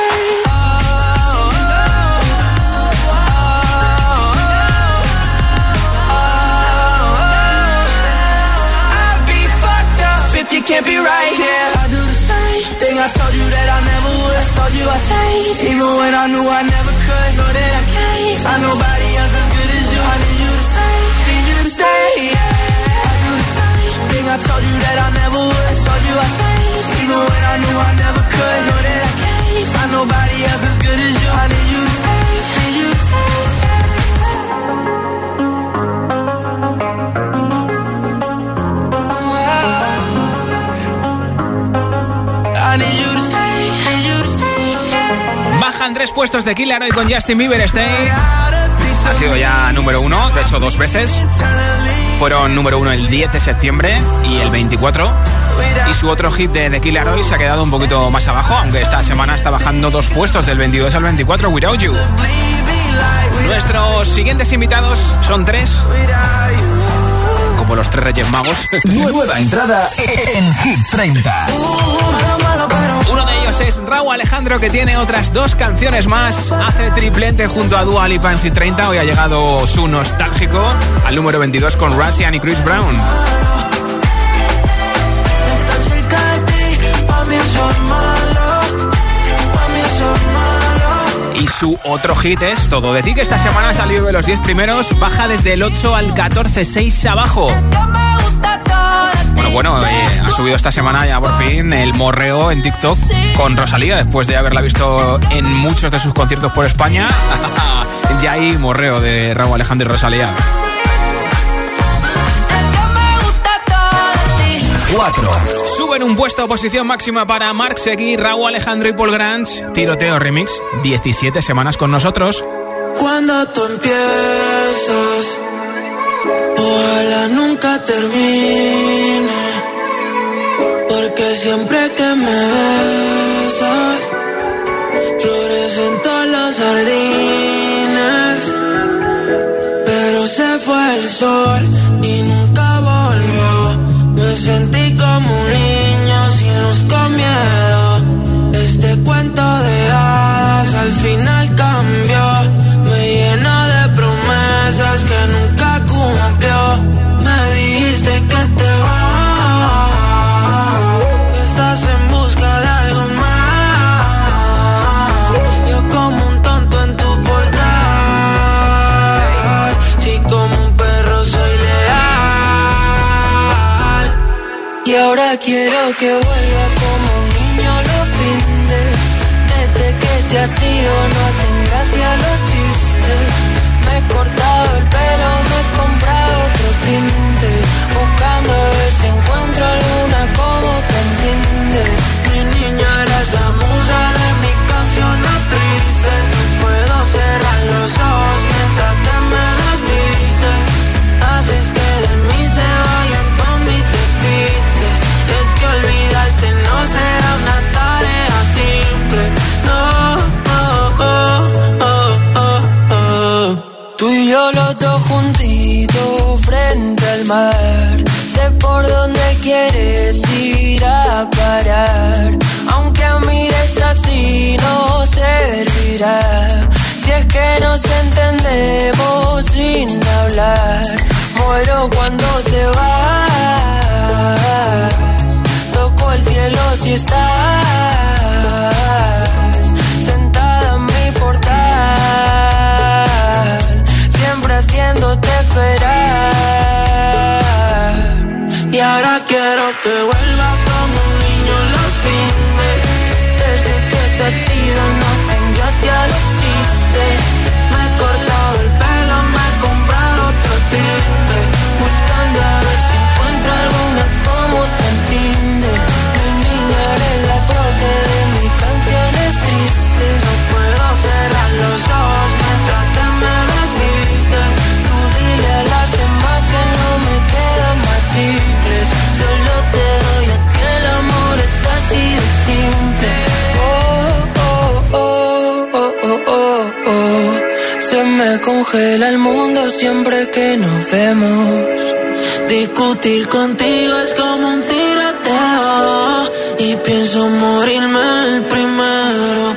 I'd be fucked up if you can't be right here. I do the same thing I told you that I never would. I told you I changed, even when I knew I never could. Know that I can't find nobody else as good as you. I need you to stay, need you to stay. I do the same thing I told you that I never would. I told you I changed, even when I knew I never could. Know that I can't find nobody else as good as you. I need you to stay, need you to stay. 3 puestos de Kid Laroi con Justin Bieber, Stay. Ha sido ya número 1, de hecho 2 veces. Fueron número 1 el 10 de septiembre y el 24. Y su otro hit de Kid Laroi se ha quedado un poquito más abajo, aunque esta semana está bajando 2 puestos, del 22 al 24, Without You. Nuestros siguientes invitados son 3, como los 3 Reyes Magos. Nueva entrada en Hit 30. Uno de ellos es Rauw Alejandro, que tiene otras 2 canciones más. Hace triplete junto a Dua Lipa en Hit 30. Hoy ha llegado su nostálgico al número 22 con Russian y Chris Brown. Y su otro hit es Todo de ti, que esta semana ha salido de los 10 primeros, baja desde el 8 al 14, 6 abajo. Bueno, ha subido esta semana ya por fin el morreo en TikTok con Rosalía, después de haberla visto en muchos de sus conciertos por España. Ya hay morreo de Rauw Alejandro y Rosalía. 4. Suben un puesto, posición máxima para Marc Seguí, Rauw Alejandro y Paul Grange. Tiroteo Remix, 17 semanas con nosotros. Cuando tú empiezas, ojalá nunca termine, porque siempre que me besas, florecen todas las jardines, pero se fue el sol y nunca volvió. Me sentí como un niño sin luz, con miedo. Este cuento de hadas al final cambió. Me llena de promesas que nunca cumplió. Me dijiste que te vas, que estás en busca de algo más. Yo como un tonto en tu portal. Si como un perro soy leal. Y ahora quiero que vuelva como un niño los fines. Desde que te has ido no hacen gracia los chistes. Me he cortado el pelo, me he comprado otro tinte, buscando a ver si encuentro alguna como te entiende. Mi niña, eres la musa de mis canciones tristes. No puedo cerrar los ojos mientras te me desvistes. Haces que de mí se vayan con mi despiste. Es que olvidarte no será una tarea simple. No, Tú y yo los dos juntitos frente al mar. Sé por dónde quieres ir a parar. Aunque mires así no servirá. Si es que nos entendemos sin hablar. Muero cuando te vas. Toco el cielo si estás sentada en mi portal, siempre haciéndote esperar. Y ahora quiero que vuelvas como un niño los fines. Desde que te has ido no hacen gracia los chistes. Me he cortado el pelo, me he comprado otro tinte, buscando a ver si encuentro alguna como te entiende. Mi niña, eres la prote de mis canciones tristes. No puedo cerrar los ojos mientras te me desvistes. Tú dile a las demás que no me quedan más chicles. Solo te doy a ti, el amor es así de simple. Se me congela el mundo siempre que nos vemos. Discutir contigo es como un tiroteo y pienso morirme el primero.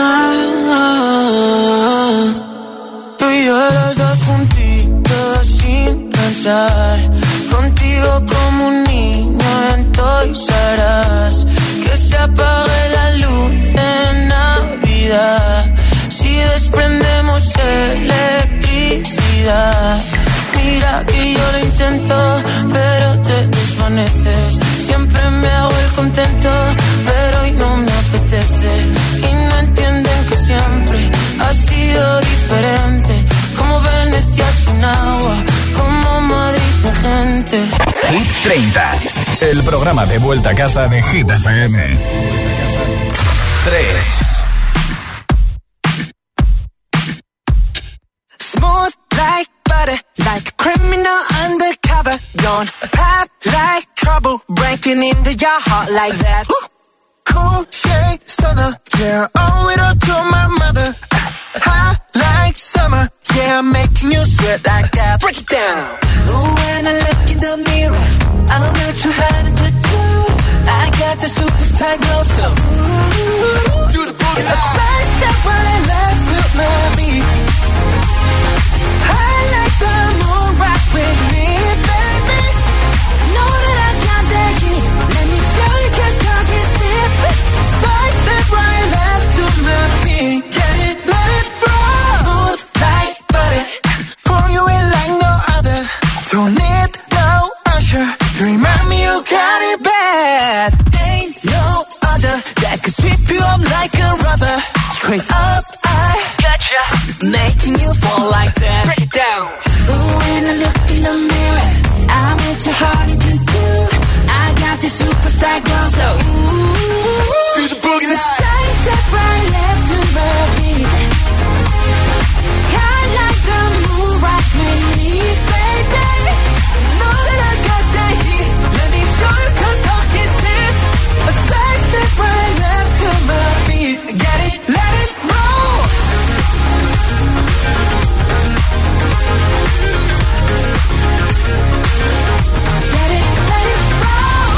Tú y yo los dos juntitos sin pensar. Contigo como un niño en Toys R Us. Que se apague la luz en Navidad. Si desprendemos electricidad. Mira que yo lo intento, pero te desvaneces. Siempre me hago el contento, pero hoy no me apetece. Y no entienden que siempre ha sido diferente. Como Venecia sin agua, como Madrid sin gente. Hit 30, el programa de vuelta a casa de Hit FM. 3. Looking into your heart like that. Cool shade stunner, yeah, owe it all to my mother. Hot like summer, yeah, I'm making you sweat like that. Break it down. Ooh, when I look in the mirror, I'm not too hard to do. I got the superstar glow, so ooh, do the boogie line. A side step right left to my beat. I like the moon rock with me, baby. Know that I got that heat. Let me show you 'cause talk is cheap. Side step right left to my beat. Get it, let it roll. Smooth like butter. Pour you in like no other. Don't need no usher to remind me you got it bad. Ain't no other that could sweep you up like a rubber. Straight up, I gotcha, making you fall like that. Break it down. Ooh, when I look in the mirror, I'm with your heart into two. I got the superstar glow, so ooh, feel the boogie line. Side step right left to my beat. I like the moon rock with me, baby. Know that I got that heat. Let me show you 'cause talk is cheap. A side step right left to my beat. Get it, let it roll. Get it, let it roll.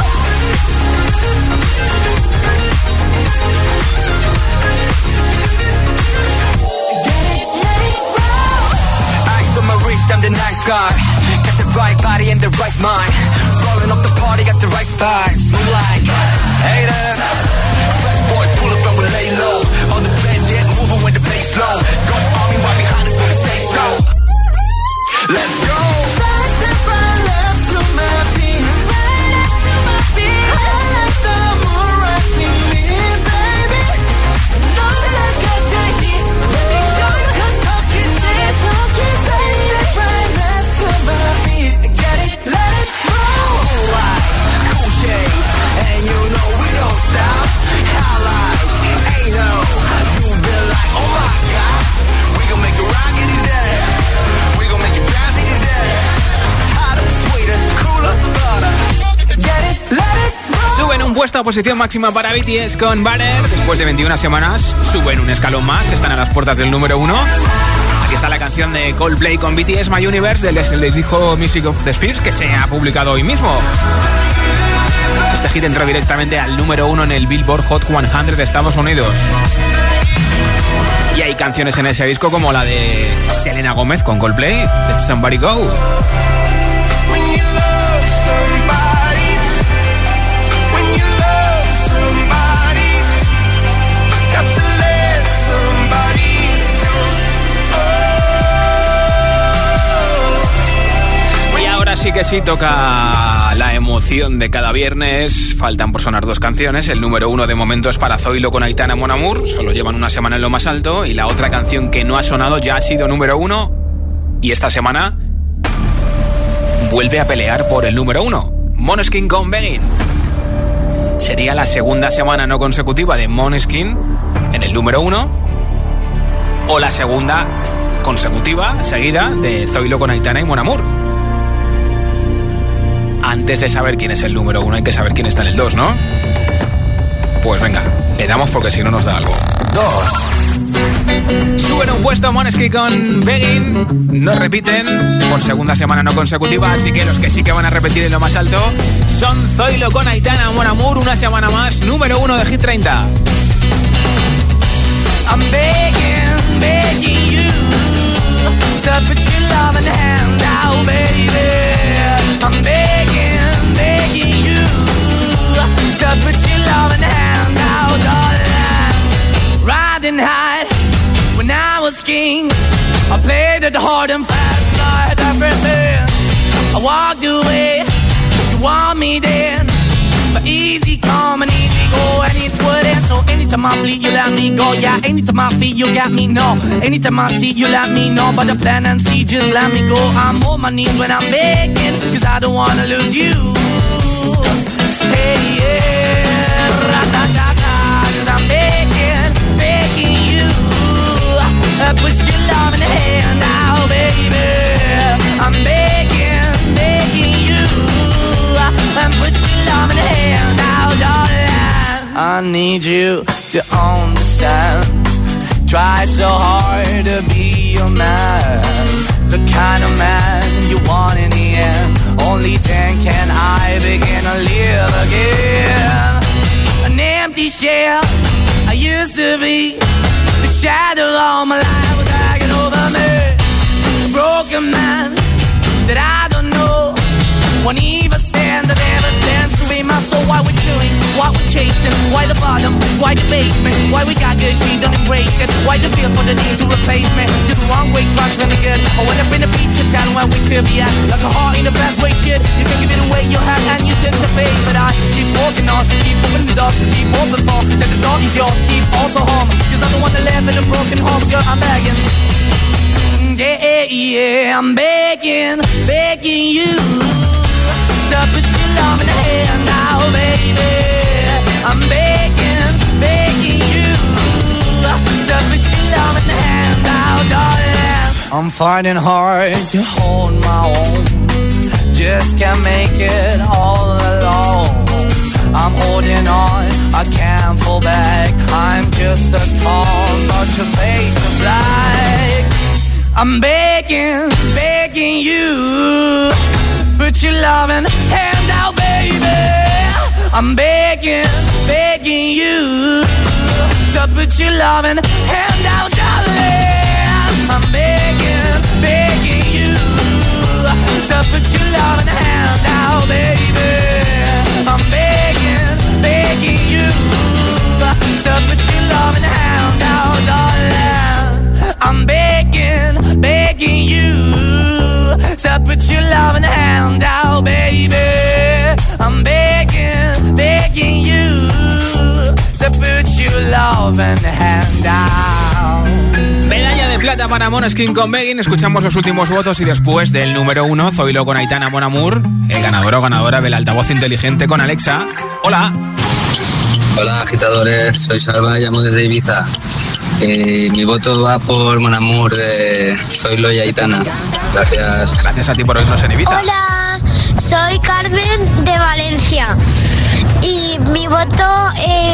Get it, let it roll. Ice on my wrist, I'm the nice guy. Got the right body and the right mind. Rolling up the party, got the right vibes. Move like haters. Fresh boy, pull up and we lay low. All the bands get moving when the bass low. Got the army right behind us when we say so. Let's go. Side step right left to my beat. Right left to my beat. I like the moon rock with me, baby. Know that I got that heat. Let me show you 'cause talk is cheap. Side step right left to my beat. Get it, let it roll. Cool shade, and you know we don't stop. Highlight, ain't no. You been like, oh my God. We gon' make it rock in his head. We gon' make it bounce in his head. Hotter, sweeter, cooler, butter. Get it, let it roll. Suben un puesto a posición máxima para BTS con Butter. Después de 21 semanas, suben un escalón más. Están a las puertas del número 1. Aquí está la canción de Coldplay con BTS, My Universe, del disco Music of the Spheres, que se ha publicado hoy mismo. Este hit entró directamente al número 1 en el Billboard Hot 100 de Estados Unidos. Y hay canciones en ese disco como la de Selena Gomez con Coldplay, Let Somebody Go. When you love somebody, when you love somebody, got to let somebody know. Y ahora sí que sí toca la emoción de cada viernes. Faltan por sonar 2 canciones. El número 1 de momento es para Zoilo con Aitana Mon Amour. Solo llevan una semana en lo más alto. Y la otra canción que no ha sonado ya ha sido número 1. Y esta semana vuelve a pelear por el número 1. Måneskin con Begin. Sería la segunda semana no consecutiva de Måneskin en el número 1. O la segunda consecutiva, seguida, de Zoilo con Aitana y Mon Amour. Antes de saber quién es el número 1 hay que saber quién está en el 2, ¿no? Pues venga, le damos porque si no nos da algo. 2. Suben un puesto Måneskin con Begin. No repiten por segunda semana no consecutiva, así que los que sí que van a repetir en lo más alto son Zoilo con Aitana Mon Amour. Una semana más, número 1 de Hit 30. I'm begging, begging you to put your loving hand out, baby. I'm begging, begging you to put your loving hand out, darling. Riding high when I was king, I played it hard and fast, like everything. I walked away, you want me then, but easy come and easy go, and it wouldn't. So anytime I bleed, you let me go. Yeah, anytime I feel, you got me, no. Anytime I see, you let me know. But the plan and see, just let me go. I'm on my knees when I'm begging, cause I don't wanna lose you. Hey, yeah, ra-da-da-da, cause I'm begging, begging you. Put your love in the hand out, baby. I'm begging, begging you. Put your love in the hand. need you to understand. Try so hard to be your man, the kind of man you want in the end. Only then can I begin to live again. An empty shell I used to be, the shadow all my life was hanging over me. A broken man that I don't know won't even stand, that never stands to be my soul. Why we're chilling, why we're chasing, why the bottom, why the basement, why we got good, she don't embrace it. Why you feel for the need to replace me? You're the wrong way, trying to good. I went up in the feature town where we could be at, like a heart in the best way, shit. You can give it away, you have, and you took the bait. But I keep walking on, keep moving it up, keep open for that the dog is yours, keep also home. Cause I'm the one that live in a broken home, girl, I'm begging. Yeah, yeah, I'm begging, begging you to put your love in the hand now, baby. I'm begging, begging you to put your love in the hand now, darling. I'm fighting hard to hold my own, just can't make it all alone. I'm holding on, I can't fall back. I'm just a call, but your face is black. I'm begging, begging you, put your loving hand out, baby. I'm begging, begging you to put your loving hand out, darling. I'm begging, begging you to put your loving hand out, baby. I'm begging, begging you to put your loving hand out, darling. I'm begging, begging you to put your loving hand out, baby. I'm begging, begging you to put your loving hand out. Medalla de plata para Måneskin con Begging. Escuchamos los últimos votos y después del número 1, Zoilo con Aitana, Mon Amour, el ganador o ganadora del altavoz inteligente con Alexa. Hola. Hola agitadores, soy Salva, llamo desde Ibiza. Mi voto va por Mon Amour de Zoilo y Aitana. Gracias. Gracias a ti por oírnos en Ibiza. Hola, soy Carmen de Valencia. Y mi voto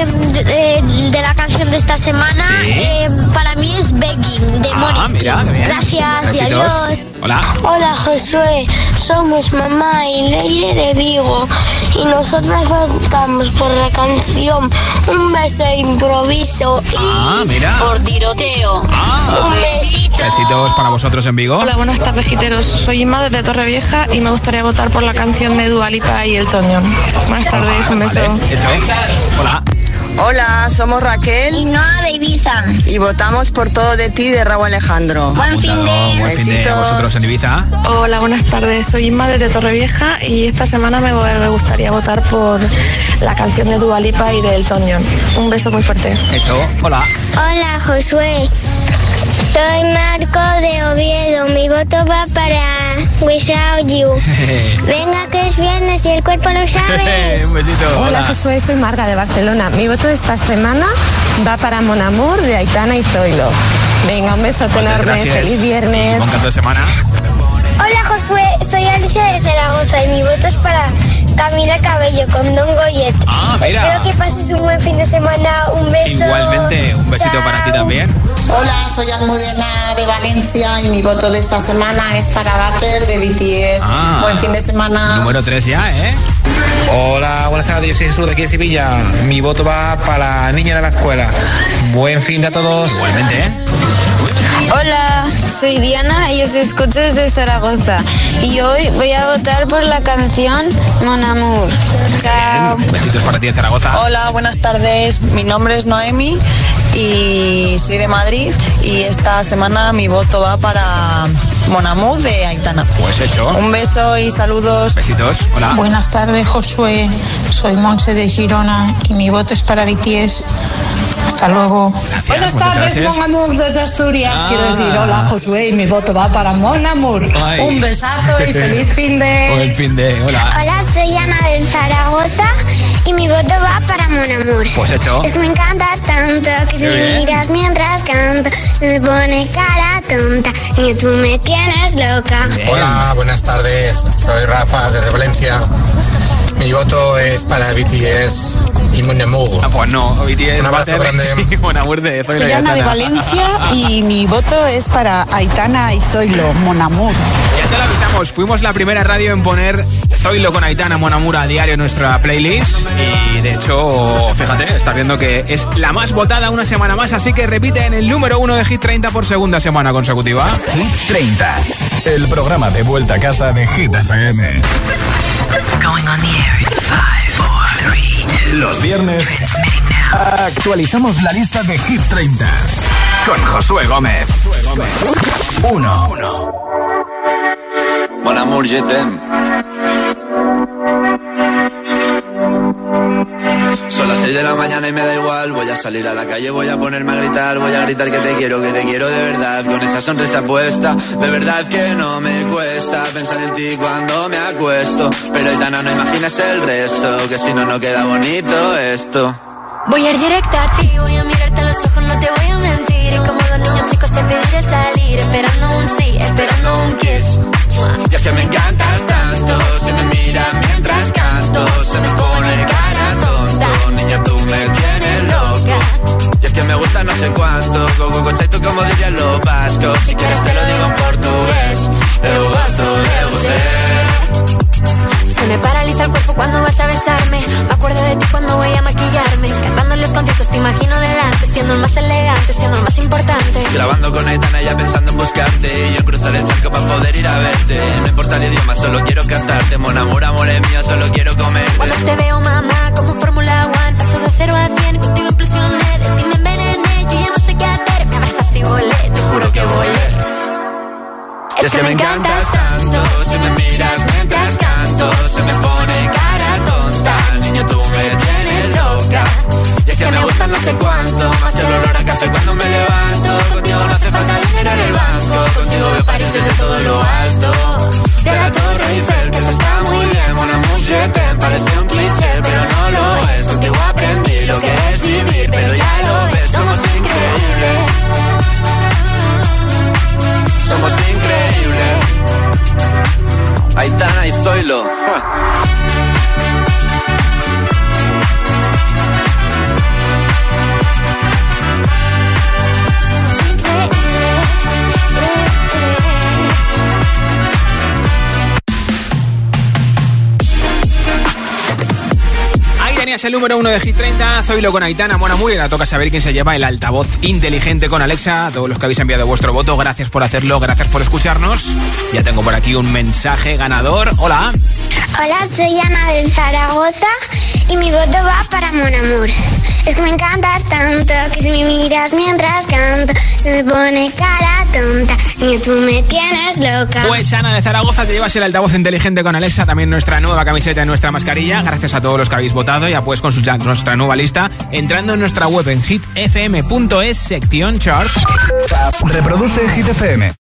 de la canción de esta semana, ¿sí? Para mí es Begging de Måneskin. Mira, gracias y adiós. Hola. Hola Josué, somos mamá y Leire de Vigo y nosotras votamos por la canción Un beso de improviso y por tiroteo. Un besito. Besitos para vosotros en Vigo. Hola, buenas tardes giteros, soy Inma desde Torrevieja y me gustaría votar por la canción de Dua Lipa y Elton John. Buenas tardes, un beso. Hola. Hola, somos Raquel y Noa de Ibiza y votamos por Todo de ti de Raúl Alejandro. Buen fin de a vosotros en Ibiza. Hola, buenas tardes, soy Inma desde Torrevieja y esta semana me gustaría votar por la canción de Dua Lipa y de Elton John. Un beso muy fuerte. Hola. Hola Josué, soy Marco de Oviedo, mi voto va para Without You. Venga que es viernes y el cuerpo lo sabe. Un besito. Hola Josué, soy Marga de Barcelona, mi voto de esta semana va para Mon Amour de Aitana y Zoilo. Venga, un beso enorme, feliz viernes. Buen canto de semana. Hola Josué, soy Alicia de Zaragoza y mi voto es para Camila Cabello con Don Goyet. Espero que pases un buen fin de semana, un beso. Igualmente, un besito para ti también. Hola, soy Almudena de Valencia y mi voto de esta semana es para Butter de BTS. Buen fin de semana. Número 3 ya, ¿eh? Hola, buenas tardes, yo soy Jesús de aquí de Sevilla. Mi voto va para la niña de la escuela. Buen fin de a todos. Igualmente, ¿eh? Hola, soy Diana y os escucho desde Zaragoza y hoy voy a votar por la canción Mon Amour. Chao. Besitos para ti en Zaragoza. Hola, buenas tardes, mi nombre es Noemi y soy de Madrid y esta semana mi voto va para Mon Amour de Aitana. Pues hecho. Un beso y saludos. Besitos, hola. Buenas tardes Josué, soy Monse de Girona y mi voto es para BTS. Hasta luego. Gracias, buenas tardes, Mon Amour desde Asturias. Quiero decir, hola Josué y mi voto va para Mon Amour. Un besazo y feliz fin de. Buen fin de, hola. Hola, soy Ana de Zaragoza y mi voto va para Mon Amour. Pues hecho. Es que me encantas tanto que si me miras mientras canto se me pone cara tonta y tú me tienes loca. Hola, buenas tardes, soy Rafa desde Valencia. Mi voto es para BTS y Mon Amour. Pues no, BTS. Un abrazo grande. Mon Amour de Zoilo. Soy Ana de Valencia y mi voto es para Aitana y Zoilo, Mon Amour. Ya te lo avisamos, fuimos la primera radio en poner Zoilo con Aitana, Mon Amour a diario en nuestra playlist. Y de hecho, fíjate, estás viendo que es la más votada una semana más, así que repite en el número 1 de Hit 30 por segunda semana consecutiva. Hit 30, el programa de vuelta a casa de Hit FM. Going on the air in 5, 4, 3, 2. Los viernes actualizamos la lista de Hit 30 con Josué Gómez. 1. Mon amour, je t'aime. Son las 6 de la mañana y me da igual. Voy a salir a la calle, voy a ponerme a gritar. Voy a gritar que te quiero de verdad. Con esa sonrisa puesta, de verdad que no me cuesta pensar en ti cuando me acuesto. Pero Aitana, no imaginas el resto, que si no, no queda bonito esto. Voy a ir directa a ti, voy a mirarte a los ojos, no te voy a mentir. Y como los niños chicos te pediré salir, esperando un sí, esperando un kiss. Y es que me encantas tanto, si me miras mientras canto, se me pone cara tonta. Niña, tú me tienes loca. Y es que me gusta no sé cuánto, go tú como dirían los vascos. Si quieres te lo digo en portugués, eu gosto de você. Se me paraliza el cuerpo cuando vas a besarme. Me acuerdo de ti cuando voy a maquillarme. Cantando los conciertos te imagino delante, siendo el más elegante, siendo el más importante. Grabando con Aitana ya pensando en buscarte, y yo en cruzar el charco para poder ir a verte. No importa el idioma, solo quiero cantarte. Mon amour, amor es mío, solo quiero comer. Cuando te veo, mamá, como Fórmula 1, paso de 0 a 100, contigo implosioné. De ti me envenené, yo ya no sé qué hacer. Me abrazaste y volé, te juro que volé. Es que me encantas tanto, si me miras mientras canto, se me pone cara tonta. Niño, tú me tienes loca. Y es que me gusta no sé cuánto, más el olor a café cuando me levanto. Contigo no hace falta dinero en el banco, contigo veo París desde todo lo alto. De la Torre Eiffel, que eso está muy bien. Mon amour, je t'aime, parece un cliché, pero no lo es. Contigo aprendí lo que es vivir, pero ya lo ves, somos increíbles. Somos increíbles. Aitana y Zoilo. Es el número 1 de Hit 30, Zoilo con Aitana, Mon Amour, y ahora toca saber quién se lleva el altavoz inteligente con Alexa. A todos los que habéis enviado vuestro voto, gracias por hacerlo, gracias por escucharnos. Ya tengo por aquí un mensaje ganador. Hola. Hola, soy Ana de Zaragoza y mi voto va para Mon Amour. Es que me encantas tanto que si me miras mientras canto se me pone cara tonta. Y tú me tienes loca. Pues Ana de Zaragoza, te llevas el altavoz inteligente con Alexa, también nuestra nueva camiseta y nuestra mascarilla. Gracias a todos los que habéis votado. Ya puedes consultar nuestra nueva lista entrando en nuestra web en hitfm.es, sección chart. Reproduce Hit FM.